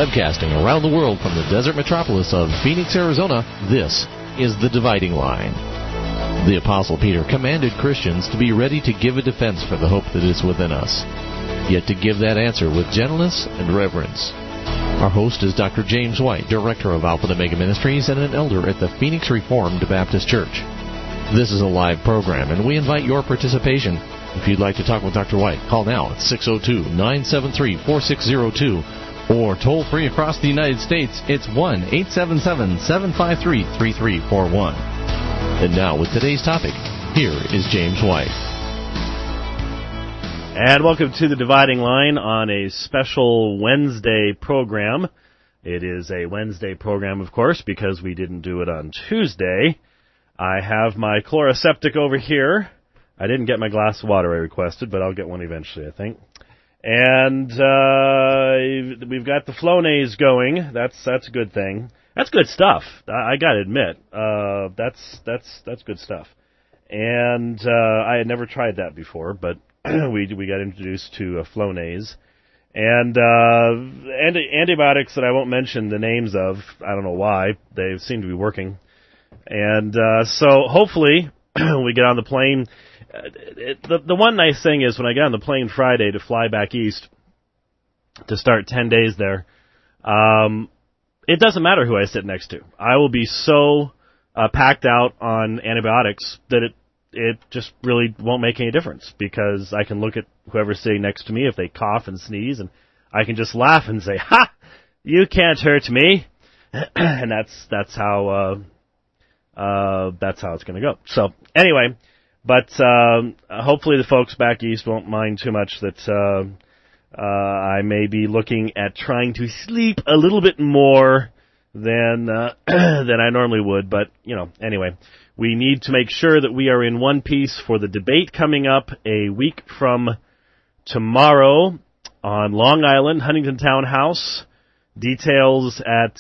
Broadcasting around the world from the desert metropolis of Phoenix, Arizona, this is The Dividing Line. The Apostle Peter commanded Christians to be ready to give a defense for the hope that is within us, yet to give that answer with gentleness and reverence. Our host is Dr. James White, Director of Alpha and Omega Ministries and an elder at the Phoenix Reformed Baptist Church. This is a live program, and we invite your participation. If you'd like to talk with Dr. White, call now at 602-973-4602, or toll free across the United States, it's 1-877-753-3341. And now, with today's topic, here is James White. And welcome to The Dividing Line on a special Wednesday program. It is a Wednesday program, of course, because we didn't do it on Tuesday. I have my Chloraseptic over here. I didn't get my glass of water I requested, but I'll get one eventually, I think. And we've got the Flonase going. That's a good thing. That's good stuff. I got to admit, that's good stuff. And I had never tried that before, but we got introduced to Flonase and antibiotics that I won't mention the names of. I don't know why. They seem to be working. And so hopefully we get on the plane. The one nice thing is when I get on the plane Friday to fly back east to start 10 days there, it doesn't matter who I sit next to. I will be so packed out on antibiotics that it just really won't make any difference, because I can look at whoever's sitting next to me if they cough and sneeze, and I can just laugh and say, "Ha! You can't hurt me," and that's how it's going to go. So anyway. But hopefully the folks back east won't mind too much that I may be looking at trying to sleep a little bit more than I normally would. But, anyway, we need to make sure that we are in one piece for the debate coming up a week from tomorrow on Long Island, Huntington Town House. Details at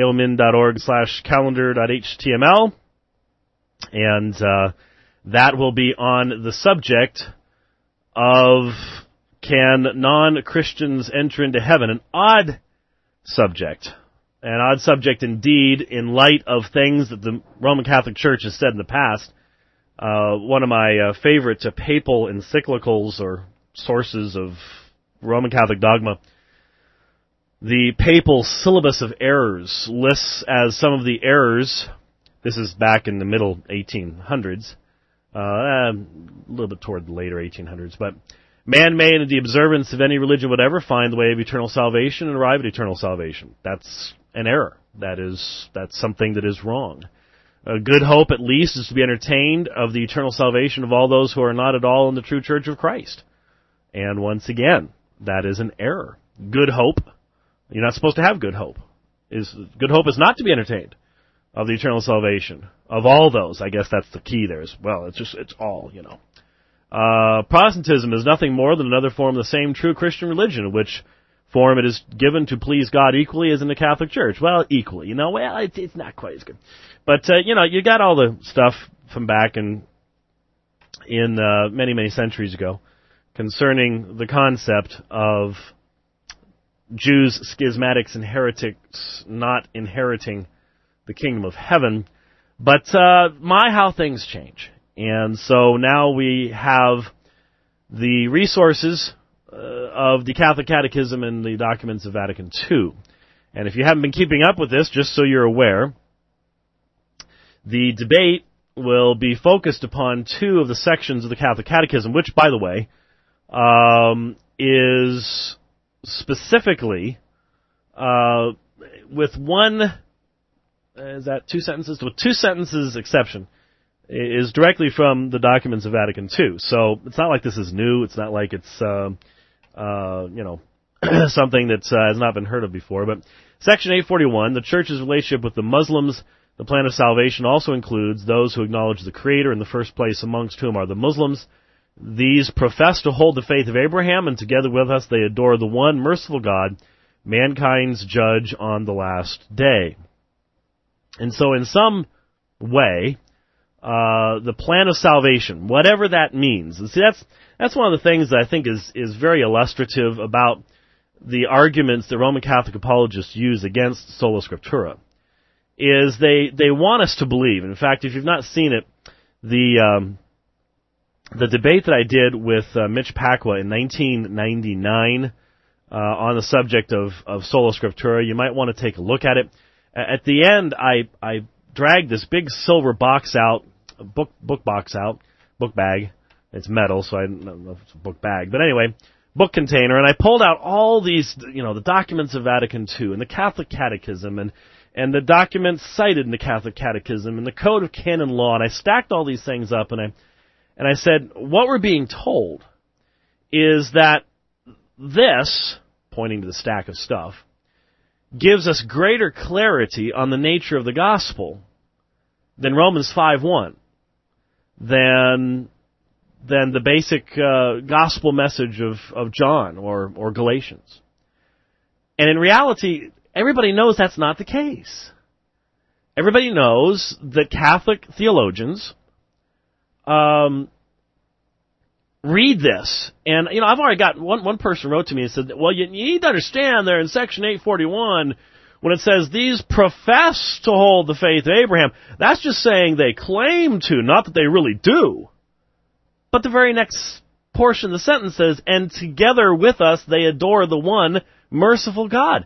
aomin.org/calendar.html. And that will be on the subject of can non-Christians enter into heaven? An odd subject indeed in light of things that the Roman Catholic Church has said in the past. One of my favorite papal encyclicals or sources of Roman Catholic dogma, the Papal Syllabus of Errors, lists as some of the errors, this is back in the middle 1800s, a little bit toward the later 1800s, but man may, in the observance of any religion whatever, find the way of eternal salvation and arrive at eternal salvation. That's an error. That's something that is wrong. A good hope, at least, is to be entertained of the eternal salvation of all those who are not at all in the true Church of Christ. And once again, that is an error. Good hope, you're not supposed to have good hope. Good hope is not to be entertained of the eternal salvation of all those. I guess that's the key there as well. It's all, Protestantism is nothing more than another form of the same true Christian religion, which form it is given to please God equally as in the Catholic Church. Well, equally, it's not quite as good. But, you got all the stuff from back in many, many centuries ago concerning the concept of Jews, schismatics, and heretics not inheriting the kingdom of heaven. But how things change. And so now we have the resources of the Catholic Catechism and the documents of Vatican II. And if you haven't been keeping up with this, just so you're aware, the debate will be focused upon two of the sections of the Catholic Catechism, which, by the way, is specifically with one... is that two sentences? With two sentences exception, is directly from the documents of Vatican II. So it's not like this is new. It's not like it's, something that has not been heard of before. But Section 841, the Church's relationship with the Muslims, the plan of salvation also includes those who acknowledge the Creator in the first place, amongst whom are the Muslims. These profess to hold the faith of Abraham, and together with us they adore the one merciful God, mankind's judge on the last day. And so in some way, the plan of salvation, whatever that means. And see, that's one of the things that I think is very illustrative about the arguments that Roman Catholic apologists use against Sola Scriptura is they want us to believe. In fact, if you've not seen it, the debate that I did with Mitch Pacwa in 1999 on the subject of Sola Scriptura, you might want to take a look at it. At the end, I dragged this big silver box out, book bag. It's metal, so I don't know if it's a book bag. But anyway, book container, and I pulled out all these, the documents of Vatican II and the Catholic Catechism and the documents cited in the Catholic Catechism and the Code of Canon Law, and I stacked all these things up, and I said, what we're being told is that this, pointing to the stack of stuff, gives us greater clarity on the nature of the gospel than Romans 5:1, than the basic gospel message of John or Galatians. And in reality, everybody knows that's not the case. Everybody knows that Catholic theologians read this. And, I've already got one person wrote to me and said, well, you need to understand there in section 841, when it says these profess to hold the faith of Abraham, that's just saying they claim to, not that they really do. But the very next portion of the sentence says, and together with us they adore the one merciful God.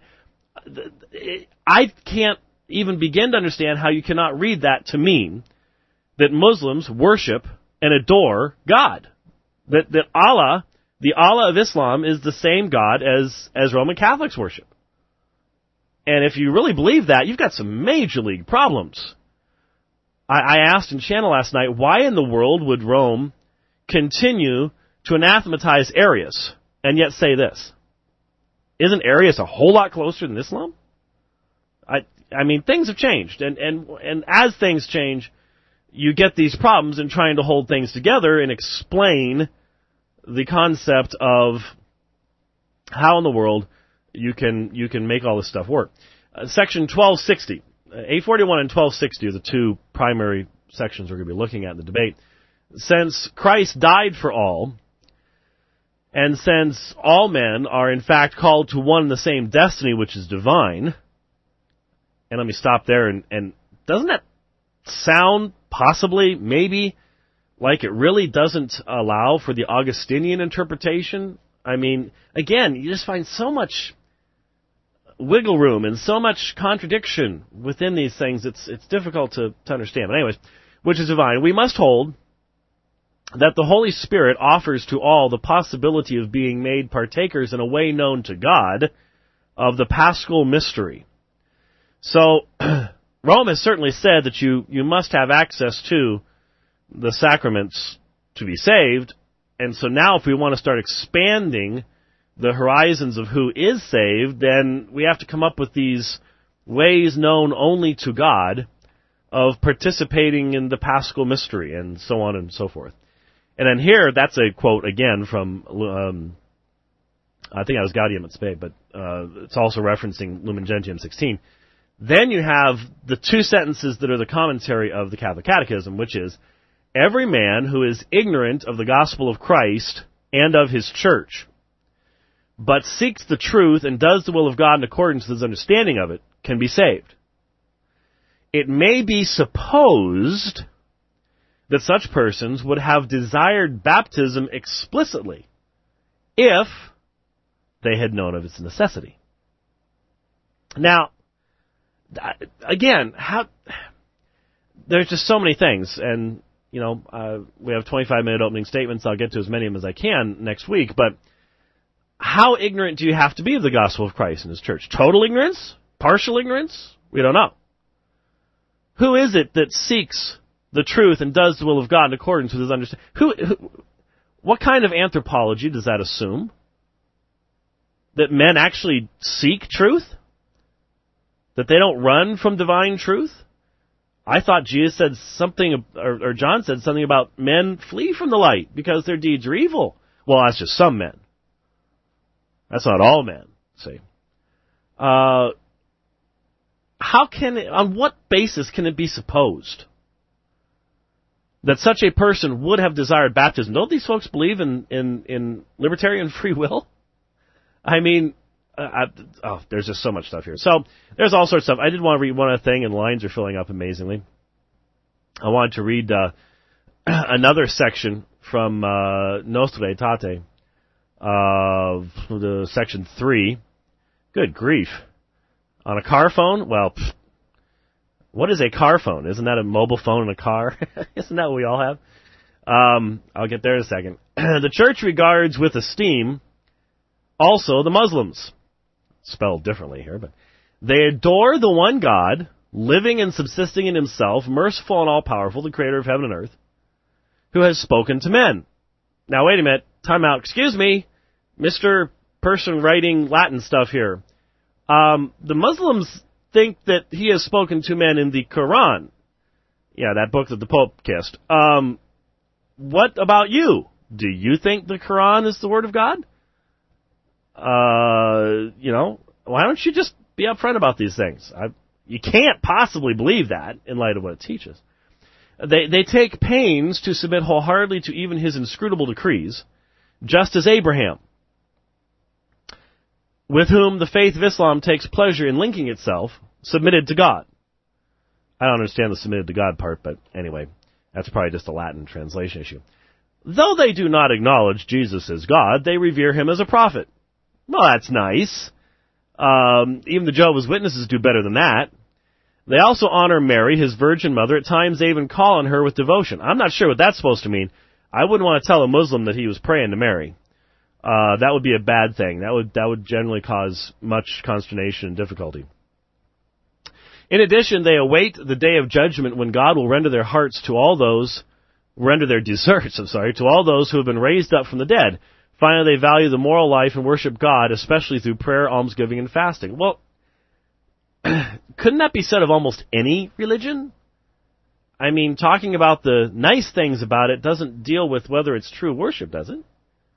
I can't even begin to understand how you cannot read that to mean that Muslims worship and adore God. That Allah, the Allah of Islam, is the same God as Roman Catholics worship. And if you really believe that, you've got some major league problems. I asked in channel last night, why in the world would Rome continue to anathematize Arius and yet say this? Isn't Arius a whole lot closer than Islam? I mean, things have changed, and as things change, you get these problems in trying to hold things together and explain the concept of how in the world you can make all this stuff work. Section 1260, 841 and 1260 are the two primary sections we're going to be looking at in the debate. Since Christ died for all, and since all men are in fact called to one and the same destiny, which is divine, and let me stop there, and doesn't that sound possibly, maybe, like it really doesn't allow for the Augustinian interpretation? I mean, again, you just find so much wiggle room and so much contradiction within these things, it's difficult to understand. But anyways, which is divine. We must hold that the Holy Spirit offers to all the possibility of being made partakers in a way known to God of the Paschal mystery. So, Rome has certainly said that you must have access to the sacraments to be saved, and so now if we want to start expanding the horizons of who is saved, then we have to come up with these ways known only to God of participating in the Paschal mystery, and so on and so forth. And then here, that's a quote again from, I think that was Gaudium et Spes, but it's also referencing Lumen Gentium 16. Then you have the two sentences that are the commentary of the Catholic Catechism, which is, every man who is ignorant of the gospel of Christ and of his church, but seeks the truth and does the will of God in accordance with his understanding of it, can be saved. It may be supposed that such persons would have desired baptism explicitly if they had known of its necessity. Now, again, there's just so many things, and, we have 25-minute opening statements. I'll get to as many of them as I can next week, but how ignorant do you have to be of the gospel of Christ and his church? Total ignorance? Partial ignorance? We don't know. Who is it that seeks the truth and does the will of God in accordance with his understanding? What kind of anthropology does that assume? That men actually seek truth? That they don't run from divine truth? I thought Jesus said something, or John said something about men flee from the light because their deeds are evil. Well, that's just some men. That's not all men, see. On what basis can it be supposed that such a person would have desired baptism? Don't these folks believe in libertarian free will? I mean, There's just so much stuff here. So there's all sorts of stuff. I did want to read one other thing, and lines are filling up amazingly. I wanted to read another section from Nostra Aetate, the section 3. Good grief. On a car phone? Well, what is a car phone? Isn't that a mobile phone in a car? Isn't that what we all have? I'll get there in a second. The church regards with esteem also the Muslims, spelled differently here, but they adore the one God, living and subsisting in himself, merciful and all-powerful, the creator of heaven and earth, who has spoken to men. Now, wait a minute. Time out. Excuse me, Mr. Person writing Latin stuff here. The Muslims think that he has spoken to men in the Quran. Yeah, that book that the Pope kissed. What about you? Do you think the Quran is the Word of God? Why don't you just be upfront about these things? You can't possibly believe that in light of what it teaches. They take pains to submit wholeheartedly to even his inscrutable decrees, just as Abraham, with whom the faith of Islam takes pleasure in linking itself, submitted to God. I don't understand the submitted to God part, but anyway, that's probably just a Latin translation issue. Though they do not acknowledge Jesus as God, they revere him as a prophet. Well, that's nice. Even the Jehovah's Witnesses do better than that. They also honor Mary, his virgin mother. At times they even call on her with devotion. I'm not sure what that's supposed to mean. I wouldn't want to tell a Muslim that he was praying to Mary. That would be a bad thing. That would generally cause much consternation and difficulty. In addition, they await the day of judgment when God will render their deserts, to all those who have been raised up from the dead. Finally, they value the moral life and worship God, especially through prayer, almsgiving, and fasting. Well, couldn't that be said of almost any religion? I mean, talking about the nice things about it doesn't deal with whether it's true worship, does it?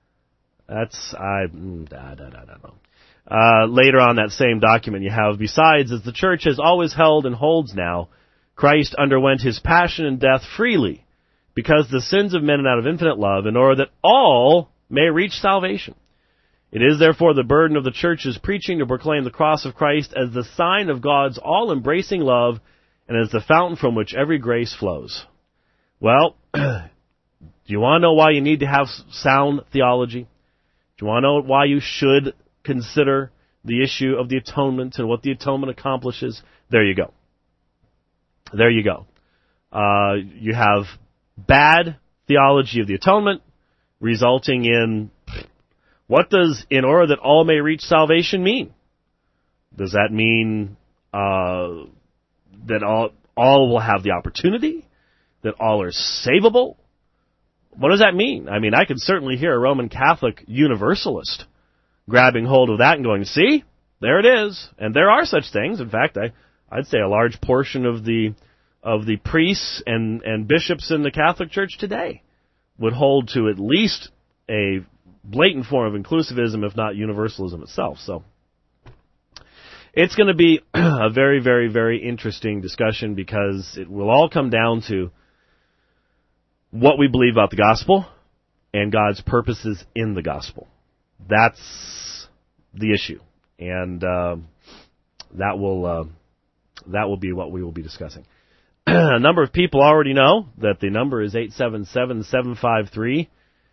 I don't know. Later on that same document you have, besides, as the church has always held and holds now, Christ underwent his passion and death freely, because the sins of men and out of infinite love, in order that all may reach salvation. It is therefore the burden of the church's preaching to proclaim the cross of Christ as the sign of God's all-embracing love and as the fountain from which every grace flows. Well, do you want to know why you need to have sound theology? Do you want to know why you should consider the issue of the atonement and what the atonement accomplishes? There you go. There you go. You have bad theology of the atonement, resulting in, what does "in order that all may reach salvation" mean? Does that mean that all will have the opportunity? That all are savable? What does that mean? I mean, I can certainly hear a Roman Catholic Universalist grabbing hold of that and going, see, there it is. And there are such things. In fact, I'd say a large portion of the priests and bishops in the Catholic Church today would hold to at least a blatant form of inclusivism, if not universalism itself. So it's going to be a very, very, very interesting discussion, because it will all come down to what we believe about the gospel and God's purposes in the gospel. That's the issue, and that will be what we will be discussing. A number of people already know that the number is 877-753-3341.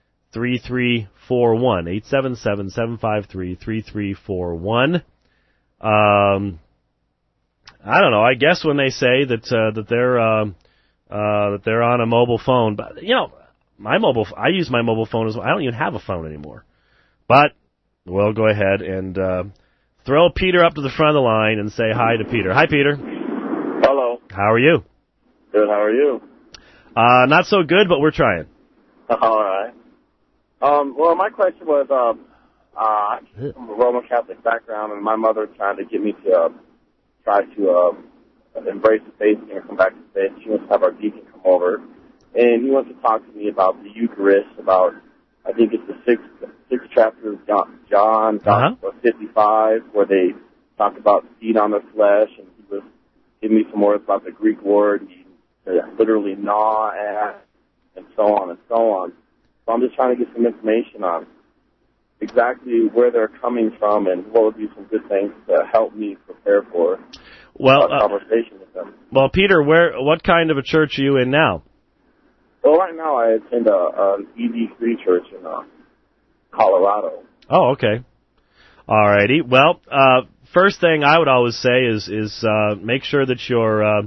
877-753-3341. I don't know. I guess when they say that they're on a mobile phone, but I use my mobile phone as well. I don't even have a phone anymore. But we'll go ahead and throw Peter up to the front of the line and say hi to Peter. Hi, Peter. Hello. How are you? Good. How are you? Not so good, but we're trying. All right. Well, my question was, I'm from a Roman Catholic background, and my mother trying to get me to try to embrace the faith and come back to faith. She wants to have our deacon come over, and he wants to talk to me about the Eucharist, about, I think it's the sixth chapter of John, Gospel 55, where they talk about seed on the flesh, and he was giving me some words about the Greek word, literally gnaw at, and so on and so on. So I'm just trying to get some information on exactly where they're coming from and what would be some good things to help me prepare for a conversation with them. Well, Peter, what kind of a church are you in now? Well, right now I attend an ED3 church in Colorado. Oh, okay. All righty. Well, first thing I would always say is make sure that your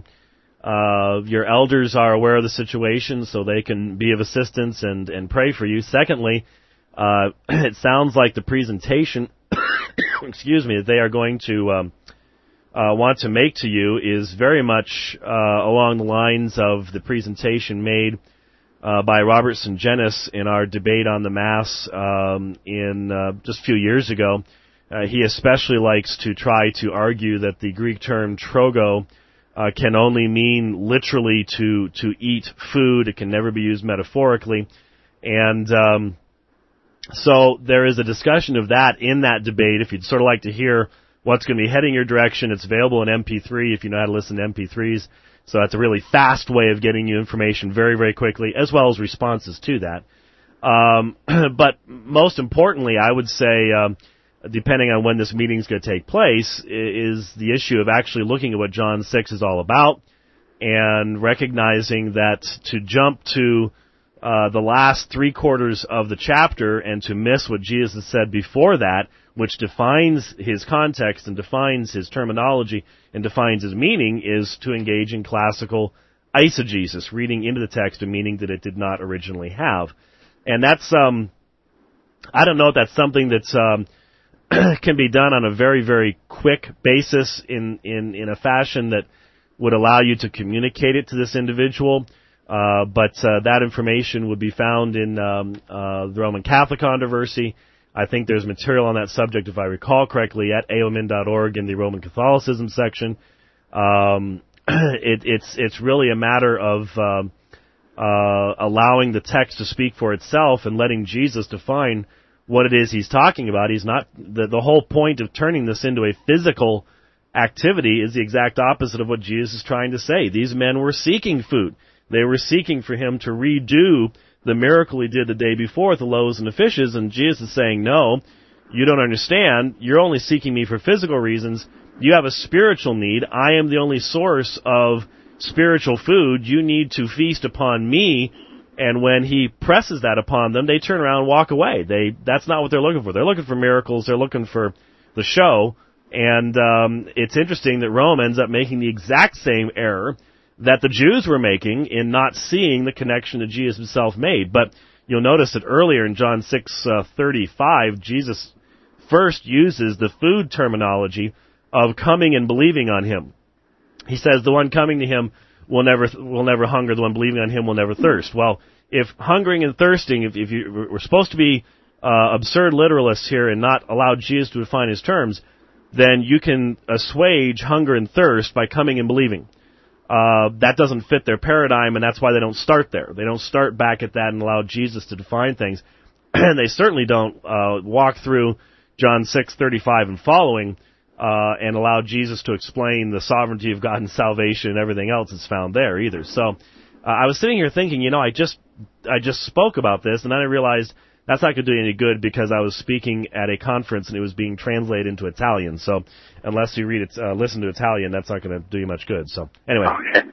elders are aware of the situation so they can be of assistance and pray for you. Secondly, it sounds like the presentation, excuse me, that they are going to want to make to you is very much along the lines of the presentation made by Robert Sungenis in our debate on the Mass in just a few years ago. He especially likes to try to argue that the Greek term trogo can only mean literally to eat food. It can never be used metaphorically. And so there is a discussion of that in that debate. If you'd sort of like to hear what's going to be heading your direction, it's available in MP3 if you know how to listen to MP3s. So that's a really fast way of getting you information very, very quickly, as well as responses to that. But most importantly, I would say, depending on when this meeting is going to take place, is the issue of actually looking at what John 6 is all about and recognizing that to jump to the last 3/4 of the chapter and to miss what Jesus said before that, which defines his context and defines his terminology and defines his meaning, is to engage in classical eisegesis, reading into the text a meaning that it did not originally have. And that's, I don't know if that's something that's can be done on a very, very quick basis in a fashion that would allow you to communicate it to this individual. But that information would be found in the Roman Catholic controversy. I think there's material on that subject, if I recall correctly, at aomin.org in the Roman Catholicism section. It's really a matter of allowing the text to speak for itself and letting Jesus define what it is he's talking about. He's not the whole point of turning this into a physical activity is the exact opposite of what Jesus is trying to say. These men were seeking food. They were seeking for him to redo the miracle he did the day before with the loaves and the fishes, and Jesus is saying, no, you don't understand. You're only seeking me for physical reasons. You have a spiritual need. I am the only source of spiritual food. You need to feast upon me. And when he presses that upon them, they turn around and walk away. That's not what they're looking for. They're looking for miracles. They're looking for the show. And it's interesting that Rome ends up making the exact same error that the Jews were making in not seeing the connection that Jesus himself made. But you'll notice that earlier in John 6:35, Jesus first uses the food terminology of coming and believing on him. He says the one coming to him will never hunger, the one believing on him will never thirst. Well, if hungering and thirsting, if we're supposed to be absurd literalists here and not allow Jesus to define his terms, then you can assuage hunger and thirst by coming and believing. That doesn't fit their paradigm, and that's why they don't start there. They don't start back at that and allow Jesus to define things. And they certainly don't walk through John 6:35 and following and allow Jesus to explain the sovereignty of God and salvation and everything else that's found there either. So I was sitting here thinking, I just spoke about this, and then I realized that's not going to do any good because I was speaking at a conference and it was being translated into Italian. So unless you listen to Italian, that's not going to do you much good. So anyway. Okay.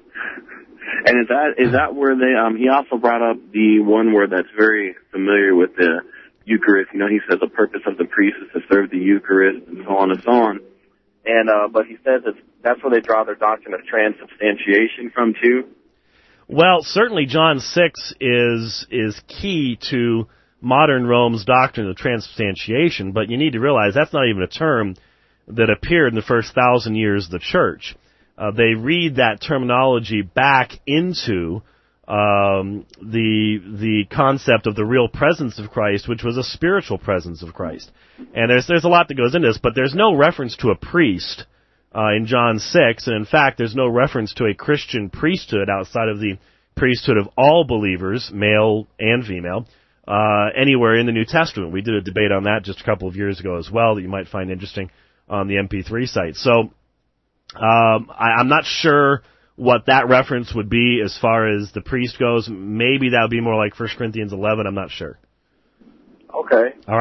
And is that where they? He also brought up the one word that's very familiar with the Eucharist. He says the purpose of the priest is to serve the Eucharist and so on and so on. And but he says that's where they draw their doctrine of transubstantiation from too. Well, certainly John 6 is key to modern Rome's doctrine of transubstantiation, but you need to realize that's not even a term that appeared in the first 1,000 years of the church. They read that terminology back into the concept of the real presence of Christ, which was a spiritual presence of Christ. And there's a lot that goes into this, but there's no reference to a priest in John 6, and in fact, there's no reference to a Christian priesthood outside of the priesthood of all believers, male and female, anywhere in the New Testament. We did a debate on that just a couple of years ago as well that you might find interesting on the MP3 site. So I'm not sure what that reference would be as far as the priest goes. Maybe that would be more like 1 Corinthians 11. I'm not sure. Okay. All right.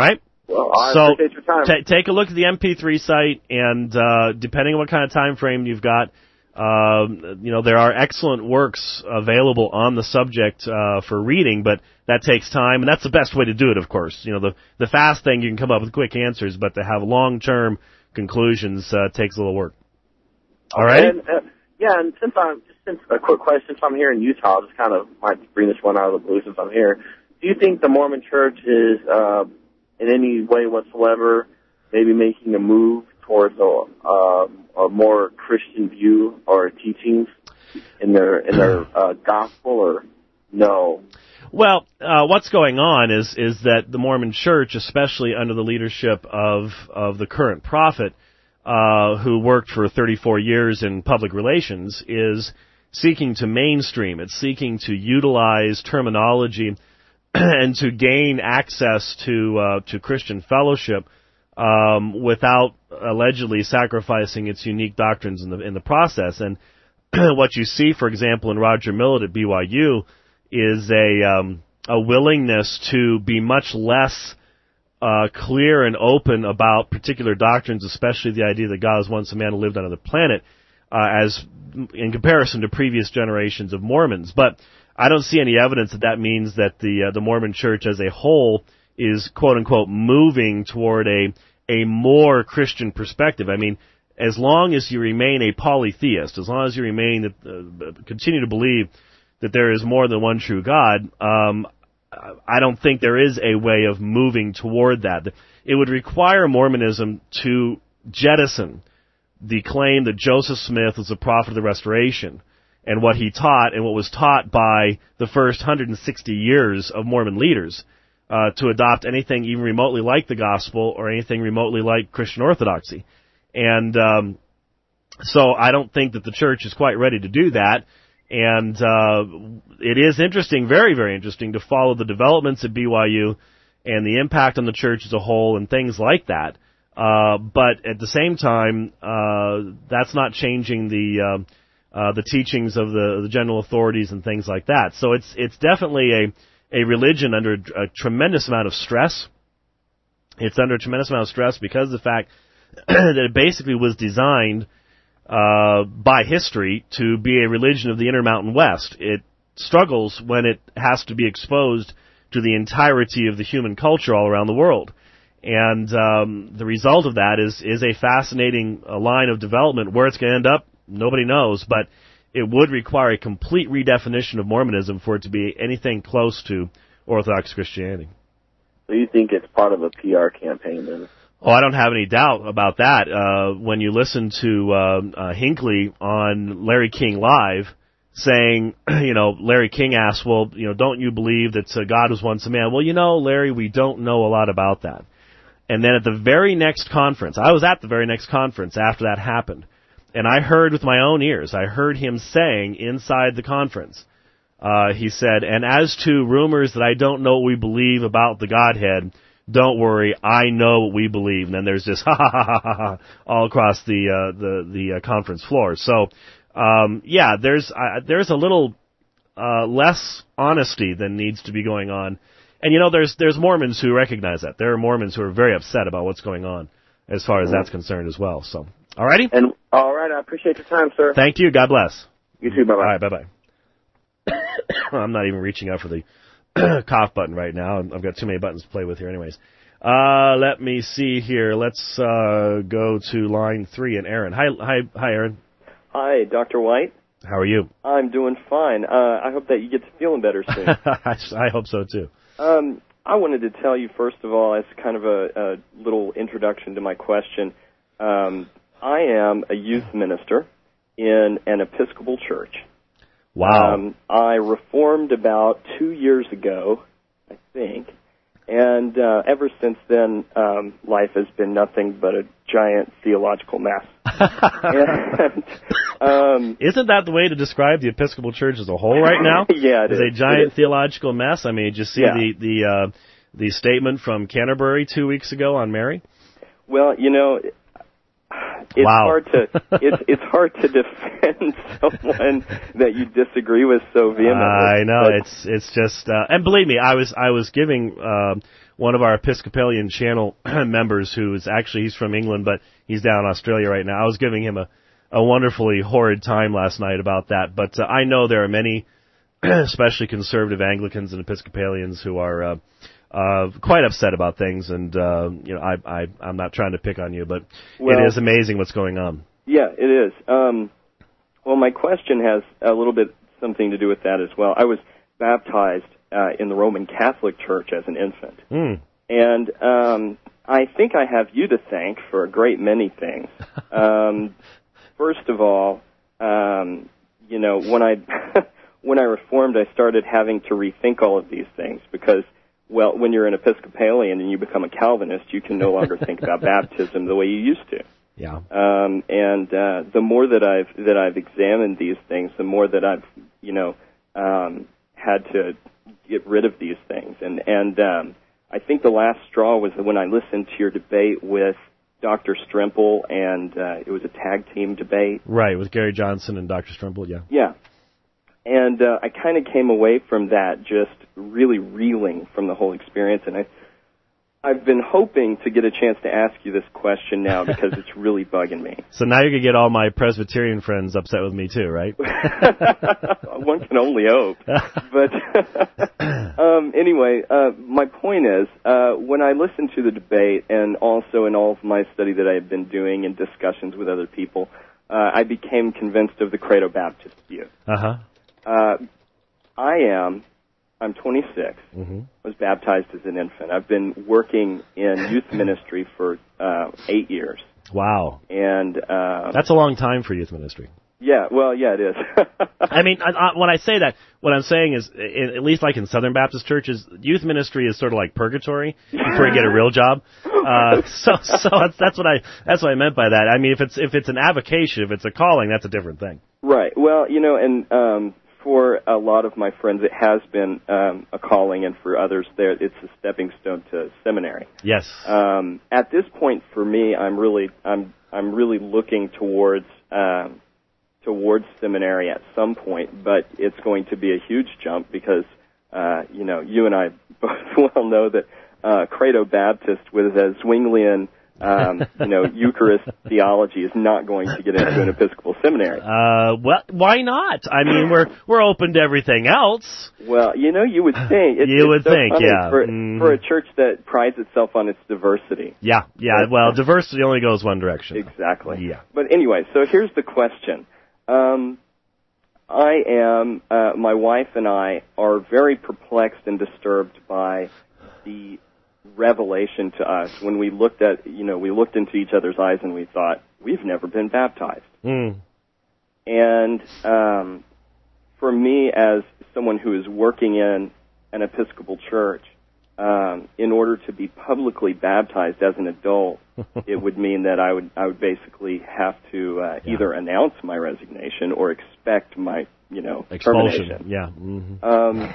Well, I appreciate your time. Take a look at the MP3 site, and depending on what kind of time frame you've got, there are excellent works available on the subject for reading, but that takes time, and that's the best way to do it, of course. The fast thing, you can come up with quick answers, but to have long-term conclusions takes a little work. All right? And since a quick question, since I'm here in Utah, I just kind of might bring this one out of the blue since I'm here. Do you think the Mormon Church is, in any way whatsoever, maybe making a move towards a more Christian view or teachings in their gospel, or no? Well, what's going on is that the Mormon Church, especially under the leadership of the current prophet, who worked for 34 years in public relations, is seeking to mainstream. It's seeking to utilize terminology and to gain access to Christian fellowship without allegedly sacrificing its unique doctrines in the process. And what you see, for example, in Roger Millett at BYU is a willingness to be much less clear and open about particular doctrines, especially the idea that God was once a man who lived on another planet, as in comparison to previous generations of Mormons. But I don't see any evidence that means that the Mormon Church as a whole is, quote unquote, moving toward a more Christian perspective. I mean, as long as you remain a polytheist, as long as you continue to believe that there is more than one true God, I don't think there is a way of moving toward that. It would require Mormonism to jettison the claim that Joseph Smith was a prophet of the Restoration, and what he taught and what was taught by the first 160 years of Mormon leaders, to adopt anything even remotely like the gospel or anything remotely like Christian orthodoxy. And so I don't think that the church is quite ready to do that. And it is interesting, very, very interesting, to follow the developments at BYU and the impact on the church as a whole and things like that. But at the same time, that's not changing the teachings of the general authorities and things like that. So it's definitely a religion under a tremendous amount of stress. It's under a tremendous amount of stress because of the fact that it basically was designed by history to be a religion of the Intermountain West. It struggles when it has to be exposed to the entirety of the human culture all around the world. And the result of that is a fascinating line of development. Where it's going to end up, nobody knows, but it would require a complete redefinition of Mormonism for it to be anything close to Orthodox Christianity. So you think it's part of a PR campaign then? Oh, I don't have any doubt about that. When you listen to Hinckley on Larry King Live saying, Larry King asked, well, don't you believe that God was once a man? Well, Larry, we don't know a lot about that. And then at the very next conference, I was at the very next conference after that happened, and I heard with my own ears, I heard him saying inside the conference, he said, and as to rumors that I don't know what we believe about the Godhead, don't worry, I know what we believe. And then there's this ha ha ha ha ha all across the conference floor. So, there's a little less honesty than needs to be going on. And there's Mormons who recognize that. There are Mormons who are very upset about what's going on as far as that's concerned as well. So, all righty? And all right, I appreciate your time, sir. Thank you. God bless. You too. Bye bye. All right, bye bye. I'm not even reaching out for the cough button right now. I've got too many buttons to play with here anyways. Let me see here. Let's go to line 3 and Aaron. Hi, Aaron. Hi, Dr. White. How are you? I'm doing fine. I hope that you get to feeling better soon. I hope so too. I wanted to tell you, first of all, as kind of a little introduction to my question, I am a youth minister in an Episcopal church. Wow. I reformed about 2 years ago, I think, and ever since then, life has been nothing but a giant theological mess. And, isn't that the way to describe the Episcopal Church as a whole right now? Yeah, it is. It's a giant theological mess. I mean, did you see the statement from Canterbury 2 weeks ago on Mary? Well, it's hard to defend someone that you disagree with so vehemently. I know, it's just and believe me, I was giving one of our Episcopalian channel members he's from England, but he's down in Australia right now. I was giving him a wonderfully horrid time last night about that. But I know there are many, especially conservative Anglicans and Episcopalians, who are quite upset about things. And I'm not trying to pick on you, but it is amazing what's going on. Yeah, it is. Well, my question has a little bit something to do with that as well. I was baptized in the Roman Catholic Church as an infant. And I think I have you to thank for a great many things. First of all, when I reformed, I started having to rethink all of these things because, well, when you're an Episcopalian and you become a Calvinist, you can no longer think about baptism the way you used to. Yeah. And the more that I've examined these things, the more that I've had to get rid of these things. And I think the last straw was when I listened to your debate with Dr. Strimple, and it was a tag team debate. Right, with Gary Johnson and Dr. Strimple, yeah. Yeah. And I kind of came away from that just really reeling from the whole experience, and I've been hoping to get a chance to ask you this question now because it's really bugging me. So now you're going to get all my Presbyterian friends upset with me too, right? One can only hope. But anyway, my point is, when I listened to the debate and also in all of my study that I have been doing and discussions with other people, I became convinced of the Credo Baptist view. I'm 26. Was baptized as an infant. I've been working in youth ministry for 8 years. Wow. And that's a long time for youth ministry. Yeah, well, yeah, it is. I mean, when I say that, what I'm saying is, at least like in Southern Baptist churches, youth ministry is sort of like purgatory before you get a real job. So that's what I meant by that. I mean, if it's an avocation, if it's a calling, that's a different thing. Right. Well, and for a lot of my friends, it has been a calling, and for others, it's a stepping stone to seminary. Yes. At this point, for me, I'm really looking towards seminary at some point, but it's going to be a huge jump because you and I both well know that Credo Baptist with a Zwinglian Eucharist theology is not going to get into an Episcopal seminary. Well, why not? I mean, we're open to everything else. Well, you would think. You would think, yeah. For a church that prides itself on its diversity. Yeah. Well, diversity only goes one direction. Exactly. Yeah. But anyway, so here's the question. My wife and I are very perplexed and disturbed by the revelation to us when we looked into each other's eyes and we thought, we've never been baptized. And for me, as someone who is working in an Episcopal church, in order to be publicly baptized as an adult, it would mean that I would basically have to either announce my resignation or expect my expulsion. termination. Yeah.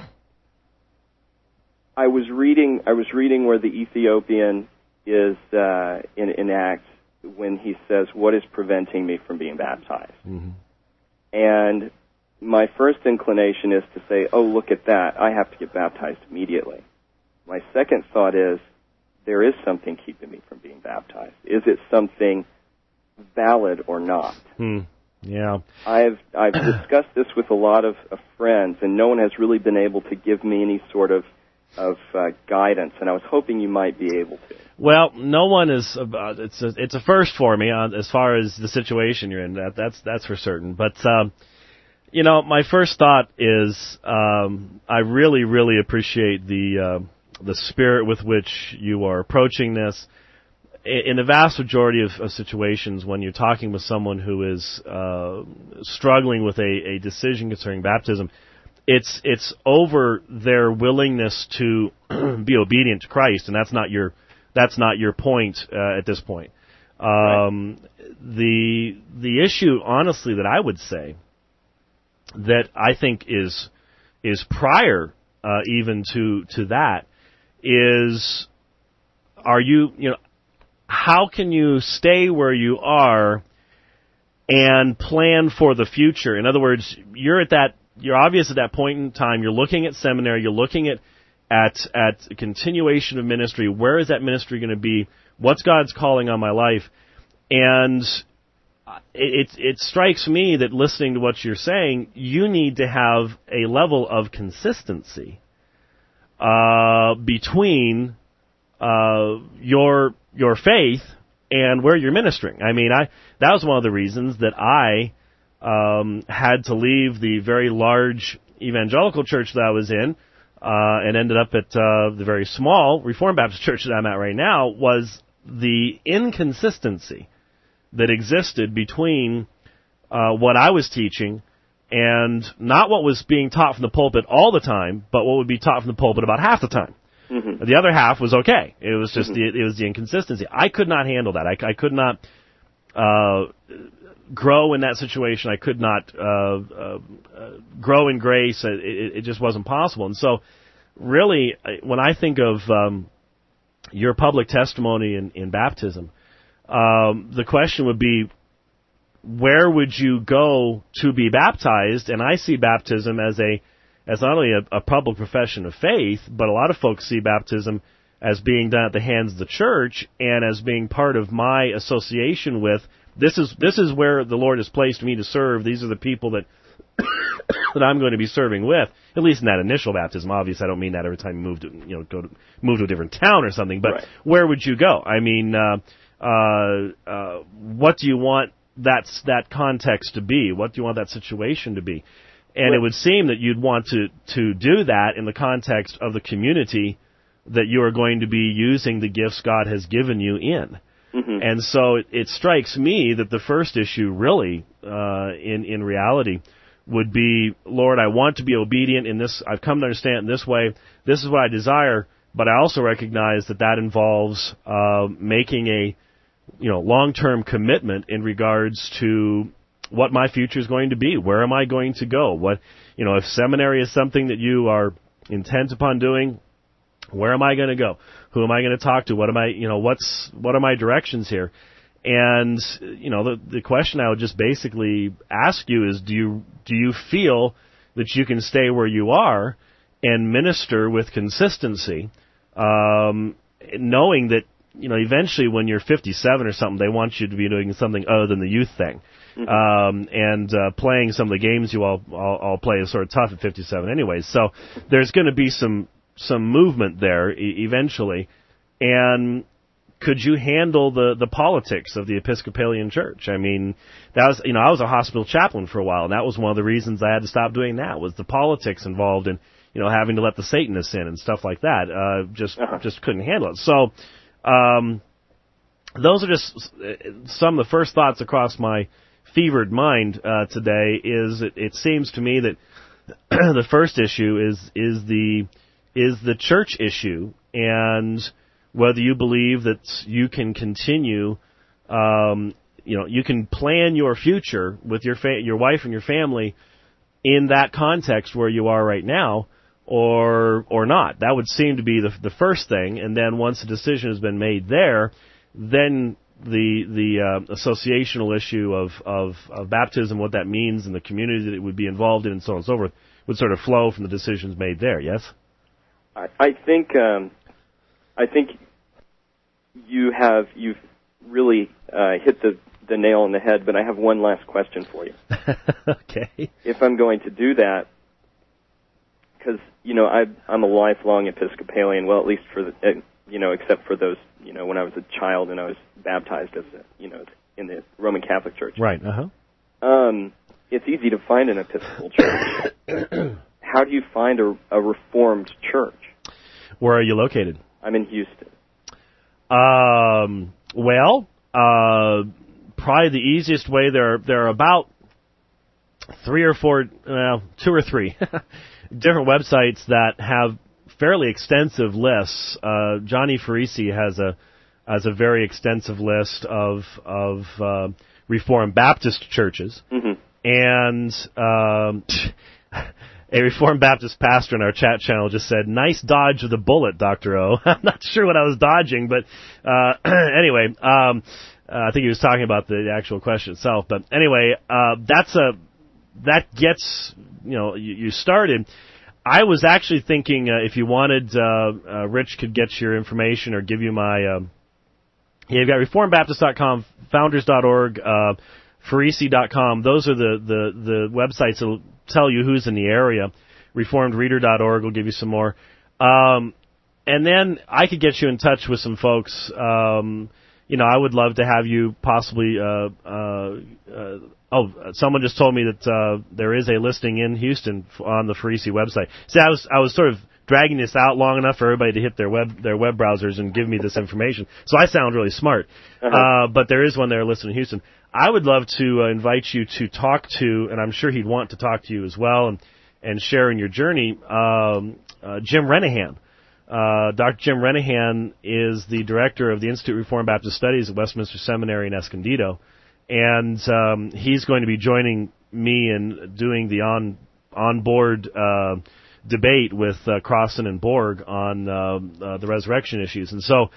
I was reading where the Ethiopian is in Acts when he says, "What is preventing me from being baptized?" And my first inclination is to say, "Oh, look at that! I have to get baptized immediately." My second thought is, there is something keeping me from being baptized. Is it something valid or not? Yeah. I've discussed this with a lot of friends, and no one has really been able to give me any sort of guidance, and I was hoping you might be able to. Well, no one is. It's a first for me as far as the situation you're in. That's for certain. But my first thought is I really, really appreciate the spirit with which you are approaching this. In the vast majority of situations, when you're talking with someone who is struggling with a decision concerning baptism, it's over their willingness to be obedient to Christ, and that's not your point at this point. Right. The issue, honestly, that I would say that I think is prior even to that is, are how can you stay where you are and plan for the future? In other words, you're obvious at that point in time. You're looking at seminary. You're looking at at continuation of ministry. Where is that ministry going to be? What's God's calling on my life? And it strikes me that listening to what you're saying, you need to have a level of consistency between your faith and where you're ministering. I mean, that was one of the reasons that I had to leave the very large evangelical church that I was in and ended up at the very small Reformed Baptist church that I'm at right now, was the inconsistency that existed between what I was teaching and not what was being taught from the pulpit all the time, but what would be taught from the pulpit about half the time. Mm-hmm. The other half was okay. It was just it was the inconsistency. I could not handle that. I could not grow in that situation. I could not grow in grace. It just wasn't possible. And so, really, when I think of your public testimony in baptism, the question would be, where would you go to be baptized? And I see baptism as not only a public profession of faith, but a lot of folks see baptism as being done at the hands of the church and as being part of my association with, this is where the Lord has placed me to serve. These are the people that that I'm going to be serving with, at least in that initial baptism. Obviously, I don't mean that every time you move to a different town or something, but right. Where would you go? I mean, what do you want that context to be? What do you want that situation to be? And It would seem that you'd want to do that in the context of the community that you are going to be using the gifts God has given you in. Mm-hmm. And so it strikes me that the first issue really, in reality, would be, Lord, I want to be obedient in this. I've come to understand it in this way. This is what I desire, but I also recognize that involves making a long-term commitment in regards to what my future is going to be. Where am I going to go? If seminary is something that you are intent upon doing, where am I going to go? Who am I going to talk to? What are my directions here? And, the question I would just basically ask you is, do you feel that you can stay where you are and minister with consistency, knowing that, eventually when you're 57 or something, they want you to be doing something other than the youth thing. Mm-hmm. And playing some of the games you all play is sort of tough at 57 anyways. So there's going to be some movement there eventually. And could you handle the politics of the Episcopalian Church? I mean, that was, I was a hospital chaplain for a while, and that was one of the reasons I had to stop doing that, was the politics involved in, having to let the Satanists in and stuff like that. Just couldn't handle it. So, those are just some of the first thoughts across my fevered mind today. It seems to me that the first issue is the church issue, and whether you believe that you can continue, you can plan your future with your wife and your family in that context where you are right now, or not. That would seem to be the first thing, and then once the decision has been made there, then the associational issue of baptism, what that means, and the community that it would be involved in, and so on and so forth, would sort of flow from the decisions made there. Yes, I think you've really hit the nail on the head. But I have one last question for you. Okay. If I'm going to do that, because I'm a lifelong Episcopalian. Well, at least for except for those, when I was a child and I was baptized as in the Roman Catholic Church. Right. It's easy to find an Episcopal church. How do you find a Reformed church? Where are you located? I'm in Houston. Well, probably the easiest way, there are about 2 or 3 different websites that have fairly extensive lists. Johnny Farisi has a very extensive list of Reformed Baptist churches, mm-hmm. and a Reformed Baptist pastor in our chat channel just said, "Nice dodge of the bullet, Dr. O." I'm not sure what I was dodging, but anyway, I think he was talking about the actual question itself. But anyway, that gets you started. I was actually thinking if you wanted, Rich could get your information or give you my. You've got reformbaptist.com, founders.org, Farisi.com. Those are the websites that will tell you who's in the area. Reformedreader.org will give you some more. And then I could get you in touch with some folks. I would love to have you possibly. Someone just told me that there is a listing in Houston on the Farisi website. See, I was sort of dragging this out long enough for everybody to hit their web browsers and give me this information. So I sound really smart. But there is one there listed in Houston. I would love to invite you to talk to, and I'm sure he'd want to talk to you as well and share in your journey, Jim Renihan. Dr. Jim Renihan is the director of the Institute of Reformed Baptist Studies at Westminster Seminary in Escondido. And he's going to be joining me in doing the on-board debate with Crossan and Borg on the resurrection issues. And so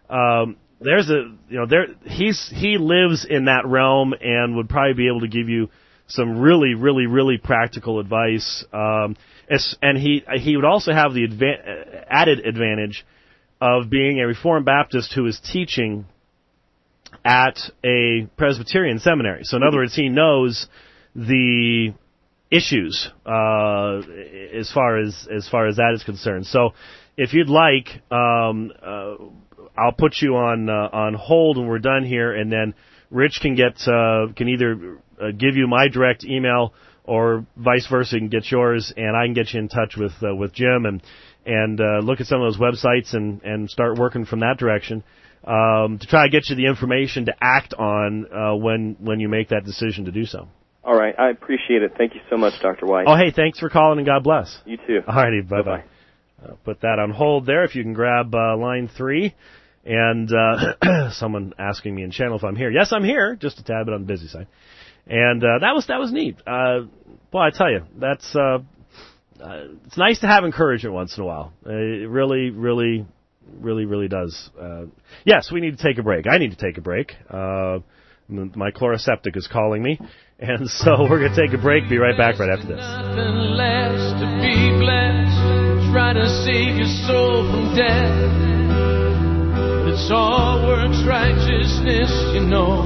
he lives in that realm and would probably be able to give you some really, really, really practical advice. And he would also have the added advantage of being a Reformed Baptist who is teaching at a Presbyterian seminary. So in other words, he knows the issues as far as that is concerned. So if you'd like, I'll put you on hold when we're done here, and then Rich can either give you my direct email or vice versa, can get yours, and I can get you in touch with Jim and look at some of those websites and start working from that direction. To try to get you the information to act on when you make that decision to do so. All right. I appreciate it. Thank you so much, Dr. White. Oh, hey, thanks for calling, and God bless. You too. All righty, bye-bye. Put that on hold there. If you can grab line 3. And someone asking me in channel if I'm here. Yes, I'm here, just a tad bit on the busy side. And that was neat. Boy, I tell you, that's it's nice to have encouragement once in a while. It really, really, really, really does. Yes, we need to take a break. I need to take a break. My chloroseptic is calling me, and so we're going to take a break. Be right back right after this. Nothing less to be blessed. Try to save your soul from death. But it's all works righteousness, you know.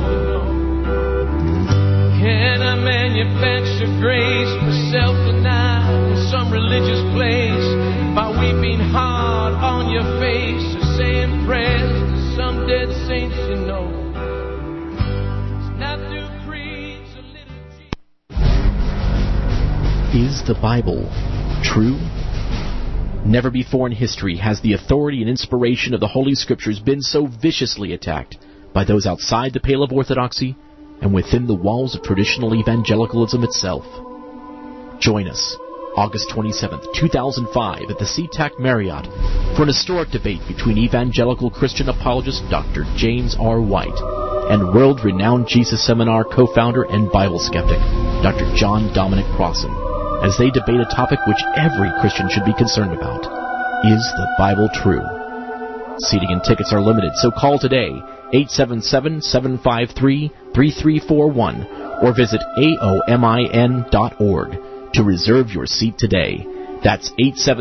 Can I manufacture grace for self-denial in some religious place by weeping hard on your face or saying prayers to some dead saints, you know? It's not through creeds or liturgy. Is the Bible true? Never before in history has the authority and inspiration of the Holy Scriptures been so viciously attacked by those outside the pale of orthodoxy and within the walls of traditional evangelicalism itself. Join us August 27th, 2005 at the SeaTac Marriott for an historic debate between evangelical Christian apologist Dr. James R. White and world-renowned Jesus Seminar co-founder and Bible skeptic Dr. John Dominic Crossan, as they debate a topic which every Christian should be concerned about. Is the Bible true? Seating and tickets are limited, so call today, 877-753-3341, or visit aomin.org to reserve your seat today. That's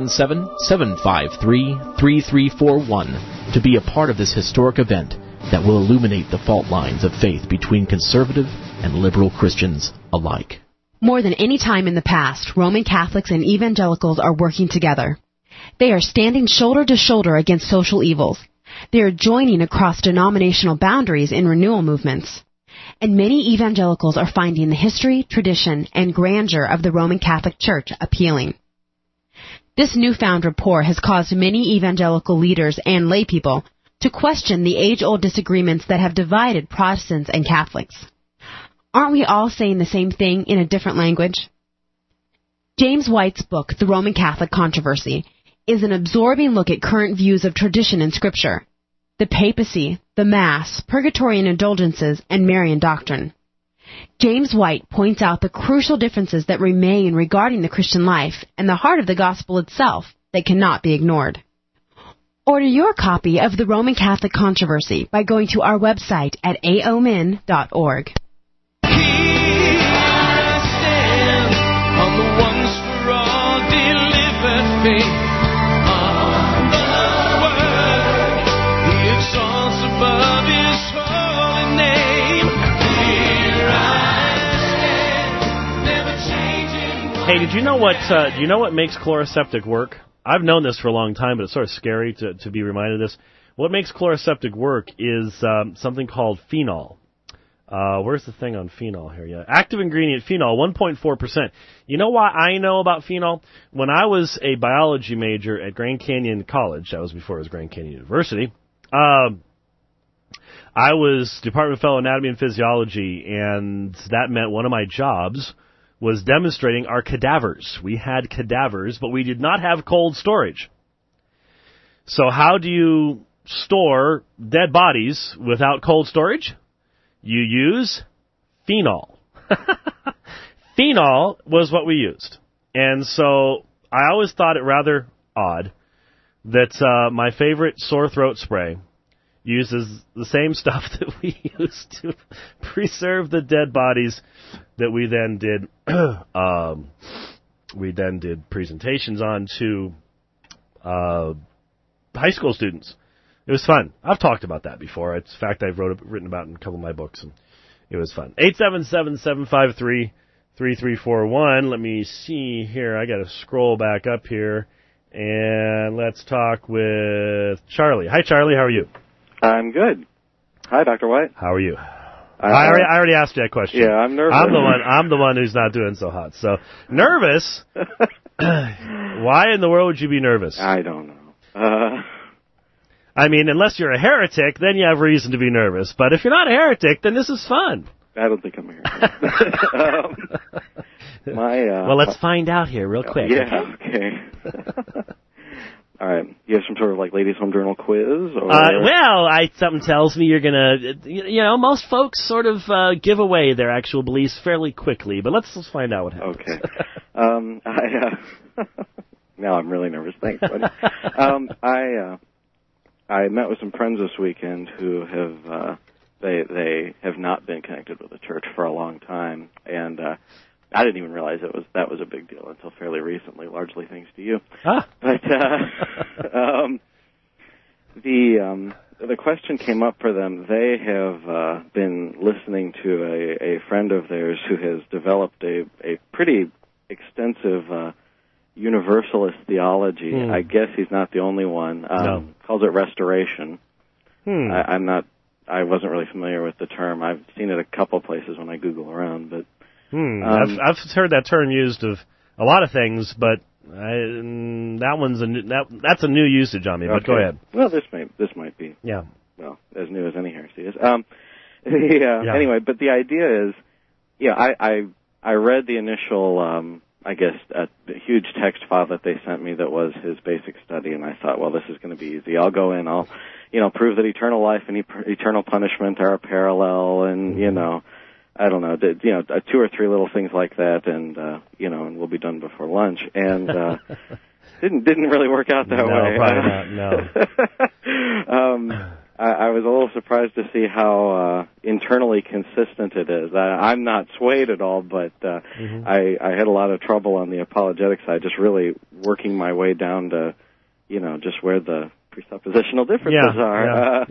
877-753-3341 to be a part of this historic event that will illuminate the fault lines of faith between conservative and liberal Christians alike. More than any time in the past, Roman Catholics and evangelicals are working together. They are standing shoulder to shoulder against social evils. They are joining across denominational boundaries in renewal movements. And many evangelicals are finding the history, tradition, and grandeur of the Roman Catholic Church appealing. This newfound rapport has caused many evangelical leaders and laypeople to question the age-old disagreements that have divided Protestants and Catholics. Aren't we all saying the same thing in a different language? James White's book, The Roman Catholic Controversy, is an absorbing look at current views of tradition and Scripture, the papacy, the Mass, purgatory and indulgences, and Marian doctrine. James White points out the crucial differences that remain regarding the Christian life and the heart of the gospel itself that cannot be ignored. Order your copy of The Roman Catholic Controversy by going to our website at aomin.org. On the once for all delivered Hey, did you know what? Do you know what makes chloroseptic work? I've known this for a long time, but it's sort of scary to be reminded of this. What makes chloroseptic work is something called phenol. Where's the thing on phenol here? Yeah, active ingredient phenol, 1.4%. You know why I know about phenol? When I was a biology major at Grand Canyon College, that was before it was Grand Canyon University, I was Department of Fellow Anatomy and Physiology, and that meant one of my jobs was demonstrating our cadavers. We had cadavers, but we did not have cold storage. So how do you store dead bodies without cold storage? You use phenol. Phenol was what we used. And so I always thought it rather odd that my favorite sore throat spray uses the same stuff that we use to preserve the dead bodies that we then did presentations on to high school students. It was fun. I've talked about that before. In fact, I've written about it in a couple of my books, and it was fun. 877-753-3341. Let me see here. I got to scroll back up here, and let's talk with Charlie. Hi, Charlie. How are you? I'm good. Hi, Dr. White. How are you? I already asked you that question. Yeah, I'm nervous. I'm the one who's not doing so hot. So nervous. Why in the world would you be nervous? I don't know. I mean, unless you're a heretic, then you have reason to be nervous. But if you're not a heretic, then this is fun. I don't think I'm a heretic. Well, let's find out here real quick. Yeah, okay. All right. You have some sort of like Ladies Home Journal quiz? Or? Something tells me you're going to, most folks sort of give away their actual beliefs fairly quickly. But let's find out what happens. Okay. Now I'm really nervous. Thanks, buddy. I met with some friends this weekend who have they have not been connected with the church for a long time, and I didn't even realize that was a big deal until fairly recently, largely thanks to you. Ah. But the question came up for them. They have been listening to a friend of theirs who has developed a pretty extensive universalist theology. I guess he's not the only one. No. Calls it restoration. I wasn't really familiar with the term. I've seen it a couple places when I Google around, but I've heard that term used of a lot of things, but that's a new usage on me. But go ahead. Well, this might be. Yeah. Well, as new as any heresy is. Anyway, but the idea is, I read the initial. I guess a huge text file that they sent me that was his basic study, and I thought, well, this is going to be easy. I'll go in, I'll, prove that eternal life and eternal punishment are a parallel, and, I don't know, 2 or 3 little things like that, and, and we'll be done before lunch. And, didn't really work out that way. No, probably not, I was a little surprised to see how internally consistent it is. I'm not swayed at all, but I had a lot of trouble on the apologetic side, just really working my way down to, just where the presuppositional differences are.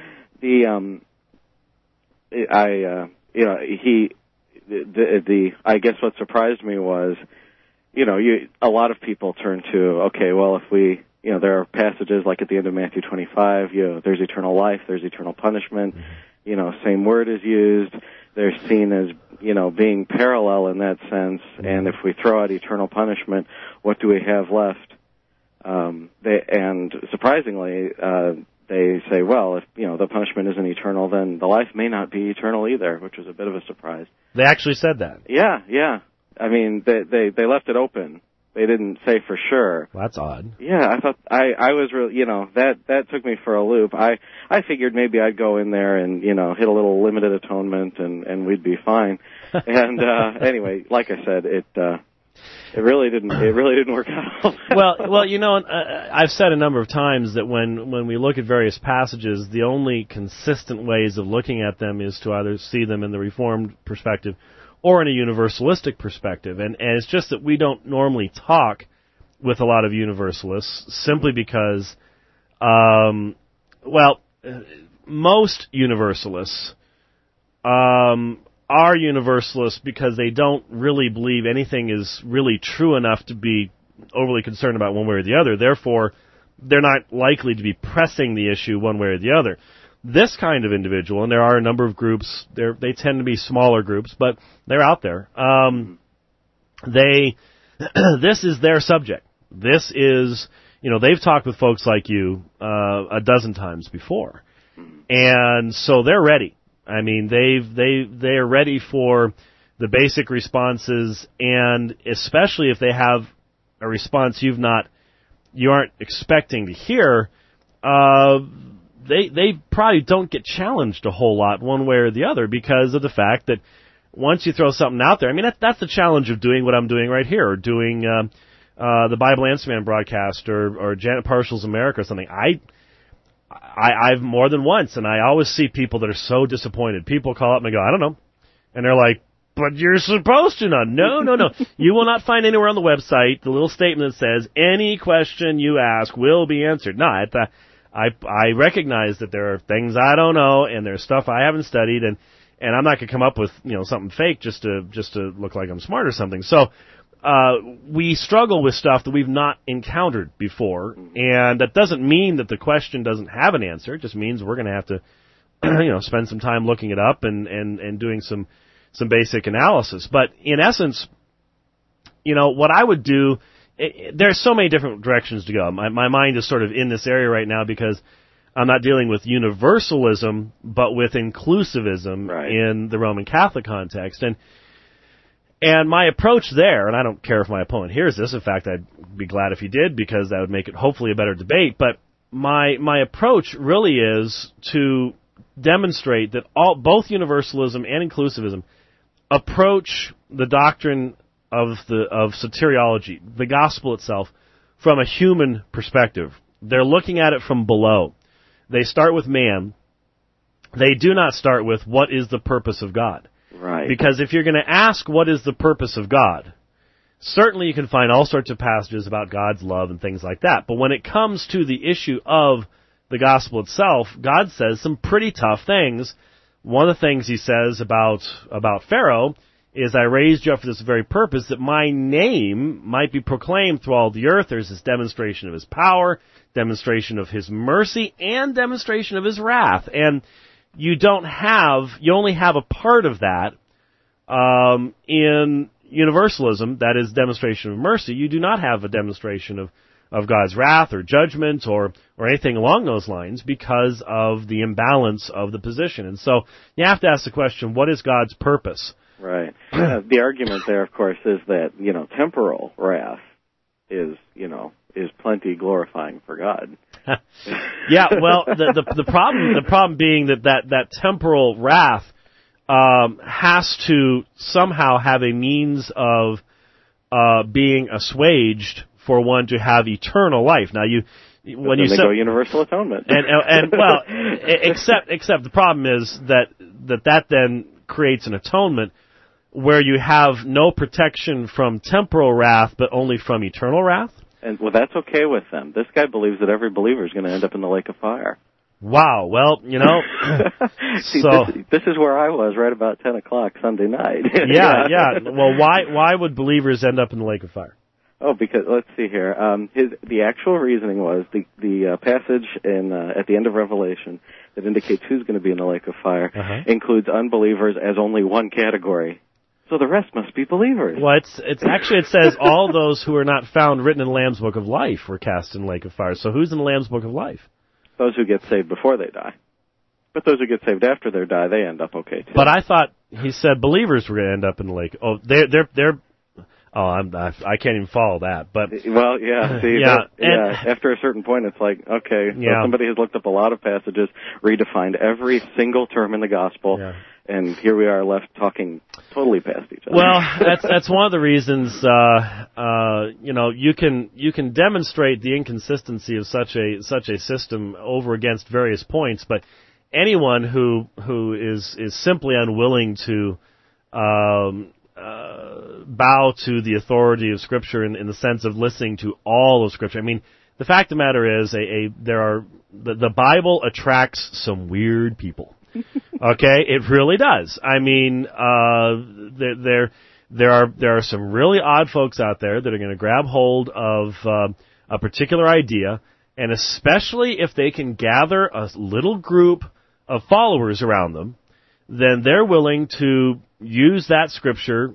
I guess what surprised me was, a lot of people turn to, okay, well, if we, there are passages like at the end of Matthew 25, there's eternal life, there's eternal punishment, same word is used. They're seen as, being parallel in that sense. And if we throw out eternal punishment, what do we have left? And surprisingly, they say, well, if, the punishment isn't eternal, then the life may not be eternal either, which was a bit of a surprise. They actually said that. Yeah. I mean, they left it open. They didn't say for sure. Well, that's odd. Yeah, I thought I was really, that took me for a loop. I figured maybe I'd go in there and, hit a little limited atonement and we'd be fine. And anyway, like I said, it really didn't work out. well, I've said a number of times that when we look at various passages, the only consistent ways of looking at them is to either see them in the Reformed perspective or in a universalistic perspective. And it's just that we don't normally talk with a lot of universalists simply because, most universalists are universalists because they don't really believe anything is really true enough to be overly concerned about one way or the other. Therefore, they're not likely to be pressing the issue one way or the other. This kind of individual, and there are a number of groups, they tend to be smaller groups, but they're out there. This is their subject. This is, they've talked with folks like you a dozen times before, and so they're ready. I mean, they're ready for the basic responses, and especially if they have a response you aren't expecting to hear, they probably don't get challenged a whole lot one way or the other because of the fact that once you throw something out there, I mean, that's the challenge of doing what I'm doing right here, or doing the Bible Answer Man broadcast, or Janet Parshall's America or something. I've more than once, and I always see people that are so disappointed. People call up and they go, I don't know. And they're like, but you're supposed to know. No. You will not find anywhere on the website the little statement that says, any question you ask will be answered. No, I recognize that there are things I don't know, and there's stuff I haven't studied, and I'm not going to come up with, something fake just to look like I'm smart or something. So, we struggle with stuff that we've not encountered before, and that doesn't mean that the question doesn't have an answer. It just means we're going to have to, spend some time looking it up and doing some basic analysis. But in essence, what I would do, there's so many different directions to go. My mind is sort of in this area right now because I'm not dealing with universalism, but with inclusivism in the Roman Catholic context. And my approach there, and I don't care if my opponent hears this. In fact, I'd be glad if he did, because that would make it hopefully a better debate. But my approach really is to demonstrate that both universalism and inclusivism approach the doctrine of soteriology, the gospel itself, from a human perspective. They're looking at it from below. They start with man. They do not start with what is the purpose of God. Right. Because if you're going to ask what is the purpose of God, certainly you can find all sorts of passages about God's love and things like that. But when it comes to the issue of the gospel itself, God says some pretty tough things. One of the things he says about Pharaoh is, I raised you up for this very purpose, that my name might be proclaimed through all the earth. There's this demonstration of his power, demonstration of his mercy, and demonstration of his wrath. And you only have a part of that in universalism, that is demonstration of mercy. You do not have a demonstration of God's wrath or judgment or anything along those lines because of the imbalance of the position. And so you have to ask the question, what is God's purpose? Right. The argument there, of course, is that, temporal wrath is plenty glorifying for God. Yeah, well, the problem being that temporal wrath has to somehow have a means of being assuaged for one to have eternal life. Now, when you go universal atonement, and well, except the problem is that then creates an atonement where you have no protection from temporal wrath, but only from eternal wrath. And that's okay with them. This guy believes that every believer is going to end up in the lake of fire. Wow. Well, See, so this is where I was right about 10 o'clock Sunday night. Yeah. Well, why would believers end up in the lake of fire? Oh, because let's see here. The actual reasoning was the passage at the end of Revelation that indicates who's going to be in the lake of fire includes unbelievers as only one category. So the rest must be believers. Well, it's actually, it says all those who are not found written in the Lamb's Book of Life were cast in the lake of fire. So who's in the Lamb's Book of Life? Those who get saved before they die. But those who get saved after they die, they end up okay too. But I thought he said believers were going to end up in the lake. Oh, they're. Oh, I can't even follow that. But well, yeah. See, after a certain point, it's like, okay, so somebody has looked up a lot of passages, redefined every single term in the gospel. Yeah. And here we are left talking totally past each other. Well, that's one of the reasons. You can demonstrate the inconsistency of such a system over against various points, but anyone who is simply unwilling to bow to the authority of Scripture in the sense of listening to all of Scripture. I mean, the fact of the matter is, the Bible attracts some weird people. Okay, it really does. I mean, there are some really odd folks out there that are going to grab hold of a particular idea, and especially if they can gather a little group of followers around them, then they're willing to use that scripture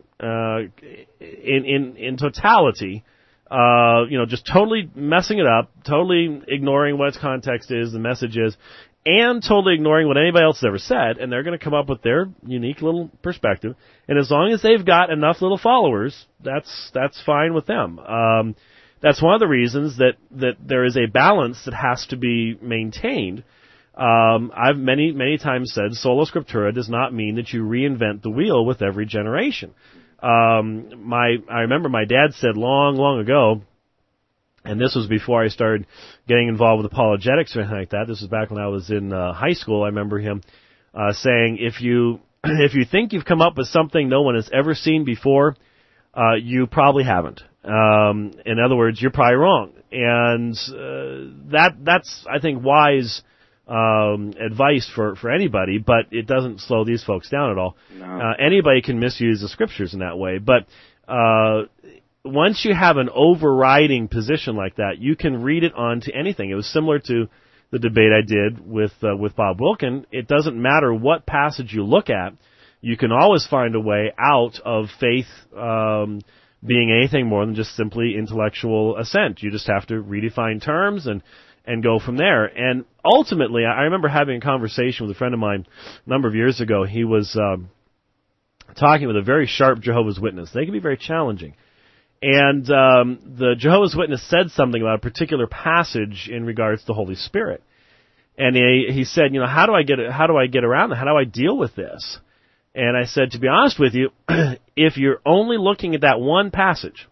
in totality. Just totally messing it up, totally ignoring what its context is, the message is, and totally ignoring what anybody else has ever said, and they're going to come up with their unique little perspective. And as long as they've got enough little followers, that's fine with them. That's one of the reasons that there is a balance that has to be maintained. I've many times said sola scriptura does not mean that you reinvent the wheel with every generation. I remember my dad said long ago, and this was before I started getting involved with apologetics or anything like that. This was back when I was in high school. I remember him saying, if you think you've come up with something no one has ever seen before, you probably haven't. In other words, you're probably wrong. And that's I think wise advice for anybody, but it doesn't slow these folks down at all. No. Anybody can misuse the scriptures in that way, but once you have an overriding position like that, you can read it onto anything. It was similar to the debate I did with Bob Wilkin. It doesn't matter what passage you look at, you can always find a way out of faith being anything more than just simply intellectual assent. You just have to redefine terms and go from there. And ultimately, I remember having a conversation with a friend of mine a number of years ago. He was talking with a very sharp Jehovah's Witness. They can be very challenging. And the Jehovah's Witness said something about a particular passage in regards to the Holy Spirit. And he said, how do I get around that? How do I deal with this? And I said, to be honest with you, if you're only looking at that one passage,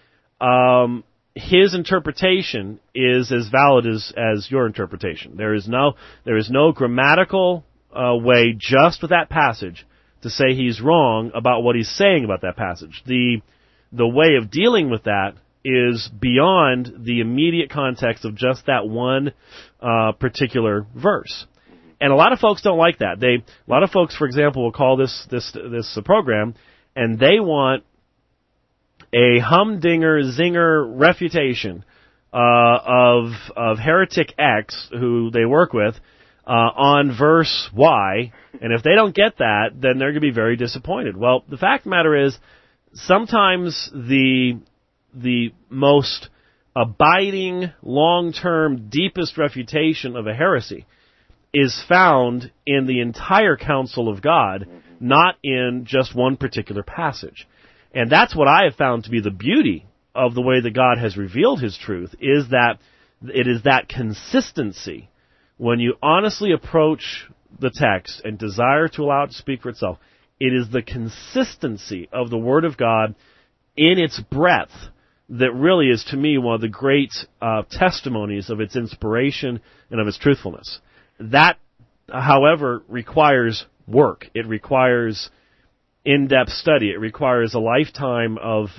his interpretation is as valid as your interpretation. There is no grammatical way just with that passage to say he's wrong about what he's saying about that passage. The way of dealing with that is beyond the immediate context of just that one particular verse. And a lot of folks don't like that. A lot of folks, for example, will call this program, and they want a humdinger zinger refutation of heretic X, who they work with, on verse Y. And if they don't get that, then they're going to be very disappointed. Well, the fact of the matter is, sometimes the most abiding, long-term, deepest refutation of a heresy is found in the entire counsel of God, not in just one particular passage. And that's what I have found to be the beauty of the way that God has revealed His truth, is that it is that consistency. When you honestly approach the text and desire to allow it to speak for itself, it is the consistency of the Word of God in its breadth that really is, to me, one of the great testimonies of its inspiration and of its truthfulness. That, however, requires work. It requires in-depth study. It requires a lifetime of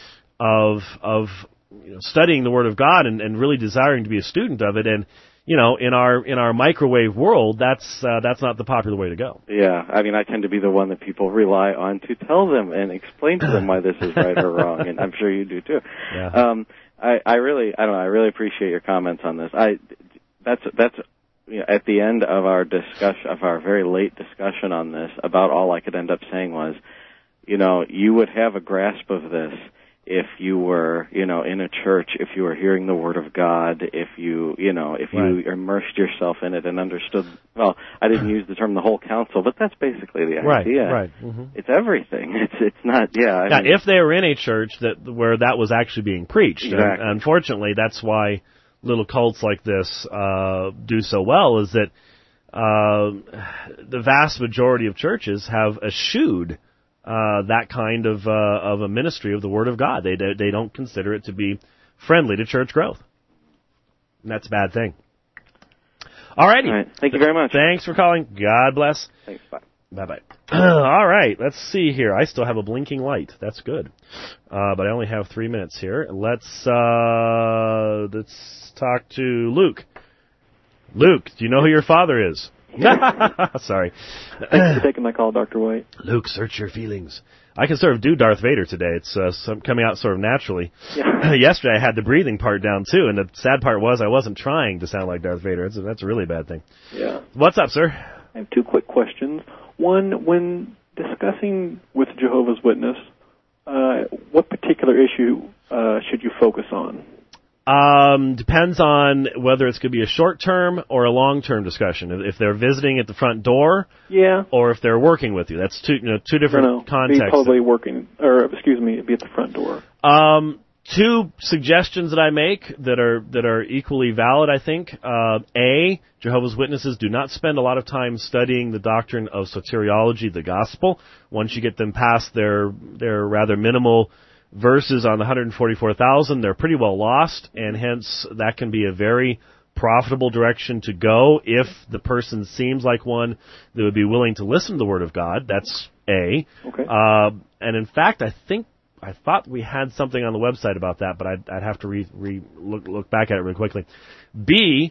studying the Word of God and really desiring to be a student of it. And in our microwave world, that's not the popular way to go. Yeah, I mean, I tend to be the one that people rely on to tell them and explain to them why this is right or wrong, and I'm sure you do too. Yeah. I really appreciate your comments on this. That's at the end of our discussion, of our very late discussion on this, about all I could end up saying was, you would have a grasp of this if you were, in a church, if you were hearing the Word of God, if you immersed yourself in it and understood, well, I didn't use the term the whole counsel, but that's basically the idea. Right. Mm-hmm. It's everything. It's not, I mean, if they were in a church where that was actually being preached. Exactly. And unfortunately, that's why little cults like this do so well, is that the vast majority of churches have eschewed that kind of a ministry of the Word of God. They don't consider it to be friendly to church growth. And that's a bad thing. All righty. All right. Thank you very much. Thanks for calling. God bless. Thanks. Bye. Bye-bye. All right. Let's see here. I still have a blinking light. That's good. But I only have 3 minutes here. Let's talk to Luke. Luke, do you know who your father is? Sorry. Thanks for taking my call, Dr. White. Luke, search your feelings. I can sort of do Darth Vader today. It's coming out sort of naturally. Yeah. Yesterday I had the breathing part down, too, and the sad part was I wasn't trying to sound like Darth Vader. That's a really bad thing. Yeah. What's up, sir? I have two quick questions. One, when discussing with Jehovah's Witness, what particular issue should you focus on? Depends on whether it's going to be a short-term or a long-term discussion. If they're visiting at the front door, yeah, or if they're working with you. That's two different contexts. Be probably working, or excuse me, be at the front door. Two suggestions that I make that are equally valid, I think. A, Jehovah's Witnesses do not spend a lot of time studying the doctrine of soteriology, the gospel. Once you get them past their rather minimal verses on the 144,000, they're pretty well lost, and hence that can be a very profitable direction to go if the person seems like one that would be willing to listen to the Word of God. That's A. Okay. And in fact, I thought we had something on the website about that, but I'd have to look back at it really quickly. B,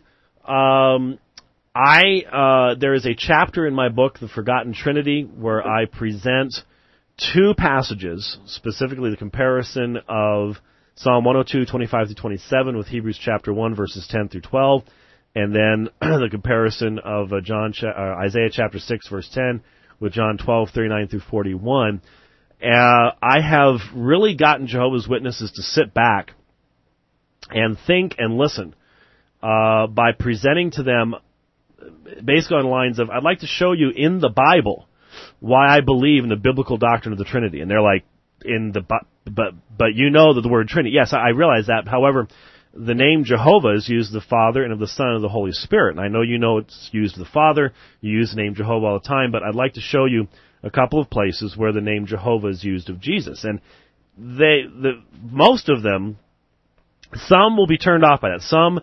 there is a chapter in my book, The Forgotten Trinity, where I present two passages, specifically the comparison of Psalm 102, 25 through 27 with Hebrews chapter 1, verses 10 through 12, and then the comparison of Isaiah chapter 6, verse 10 with John 12, 39 through 41. I have really gotten Jehovah's Witnesses to sit back and think and listen by presenting to them basically on the lines of, I'd like to show you in the Bible why I believe in the biblical doctrine of the Trinity. And they're like, but you know that the word Trinity. Yes, I realize that. However, the name Jehovah is used of the Father and of the Son and of the Holy Spirit. And I know you know it's used of the Father. You use the name Jehovah all the time, but I'd like to show you a couple of places where the name Jehovah is used of Jesus. And most of them, some will be turned off by that. Some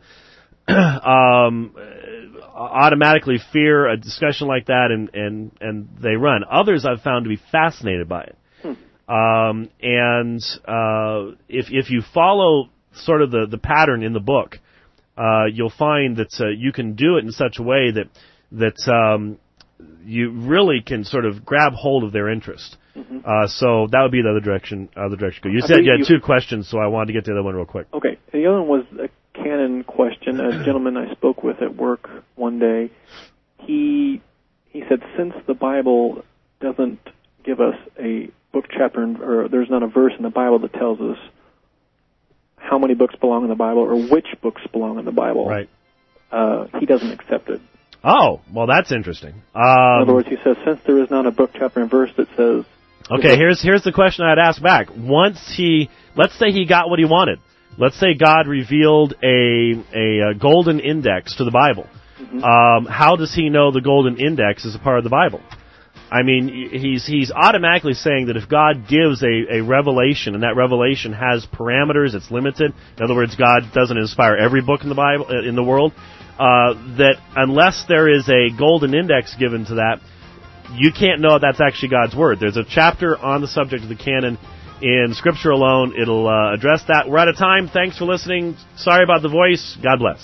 automatically fear a discussion like that and they run. Others I've found to be fascinated by it. If you follow sort of the pattern in the book, you'll find that you can do it in such a way that you really can sort of grab hold of their interest. Mm-hmm. So that would be the other direction go. You said you had two questions, so I wanted to get to the other one real quick. Okay. The other one was a canon question. A gentleman I spoke with at work one day, he said, since the Bible doesn't give us a book, chapter, or there's not a verse in the Bible that tells us how many books belong in the Bible or which books belong in the Bible, right? He doesn't accept it. Oh, well, that's interesting. In other words, he says, since there is not a book, chapter, and verse that says... Okay, here's the question I'd ask back. Let's say he got what he wanted. Let's say God revealed a golden index to the Bible. Mm-hmm. How does he know the golden index is a part of the Bible? I mean, he's automatically saying that if God gives a revelation, and that revelation has parameters, it's limited. In other words, God doesn't inspire every book in the Bible in the world. That unless there is a golden index given to that, you can't know that's actually God's Word. There's a chapter on the subject of the canon in Scripture alone. It'll address that. We're out of time. Thanks for listening. Sorry about the voice. God bless.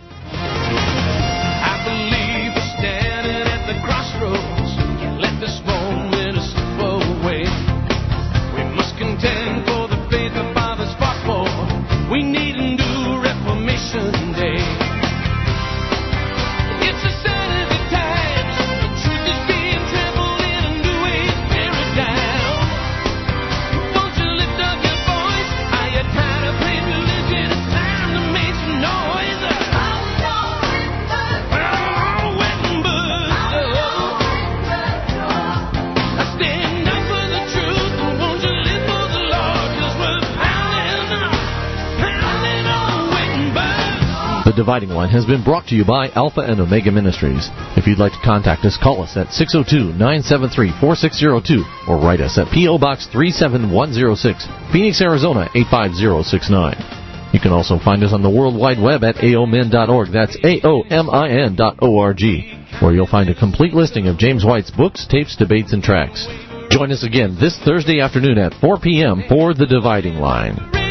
I believe we're standing at the crossroads. Can't let this moment slip away. We must contend for the faith our fathers fought for. We need a new Reformation Day. The Dividing Line has been brought to you by Alpha and Omega Ministries. If you'd like to contact us, call us at 602-973-4602 or write us at P.O. Box 37106, Phoenix, Arizona 85069. You can also find us on the World Wide Web at aomin.org. That's aomin.org, where you'll find a complete listing of James White's books, tapes, debates, and tracts. Join us again this Thursday afternoon at 4 p.m. for The Dividing Line.